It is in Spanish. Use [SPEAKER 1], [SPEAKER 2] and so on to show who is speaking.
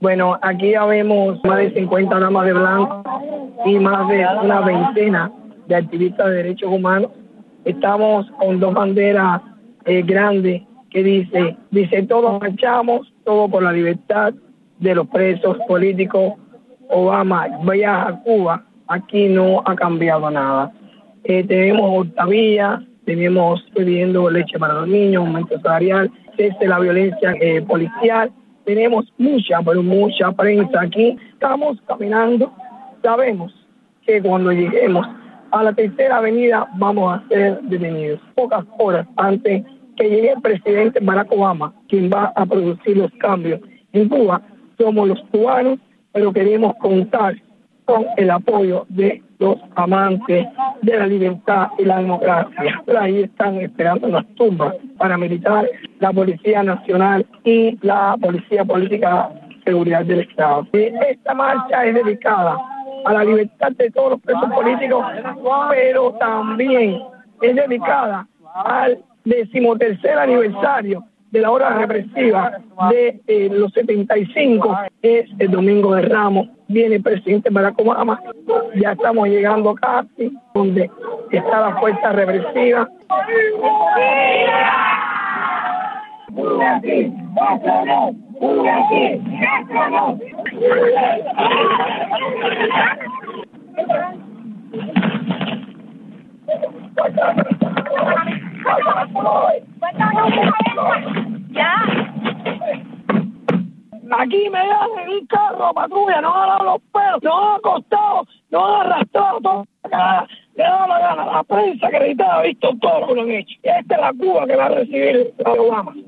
[SPEAKER 1] Bueno, aquí ya vemos más de 50 damas de blanco y más de una veintena de activistas de derechos humanos. Estamos con dos banderas grandes que dice todos marchamos, todo por la libertad de los presos políticos. Obama vaya a Cuba, aquí no ha cambiado nada. Tenemos hortavillas, tenemos pidiendo leche para los niños, aumento salarial, cese la violencia policial. Tenemos mucha prensa aquí. Estamos caminando. Sabemos que cuando lleguemos a la tercera avenida vamos a ser detenidos. Pocas horas antes que llegue el presidente Barack Obama, quien va a producir los cambios en Cuba, somos los cubanos, pero queremos contar con el apoyo de los amantes de la libertad y la democracia. Ahí están esperando las tumbas paramilitares, la Policía Nacional y la Policía Política de Seguridad del Estado. Esta marcha es dedicada a la libertad de todos los presos políticos, pero también es dedicada al 13º aniversario de la hora represiva de los 75, es el Domingo de Ramos. Viene el presidente Barack Obama, ya estamos llegando casi donde está la fuerza represiva. Aquí me dan en un carro patrulla, no han dado los pelos, no han acostado, no han arrastrado toda la cara, le da la gana. La prensa acreditada ha visto todo lo que han hecho. Y esta es la Cuba que va a recibir Obama.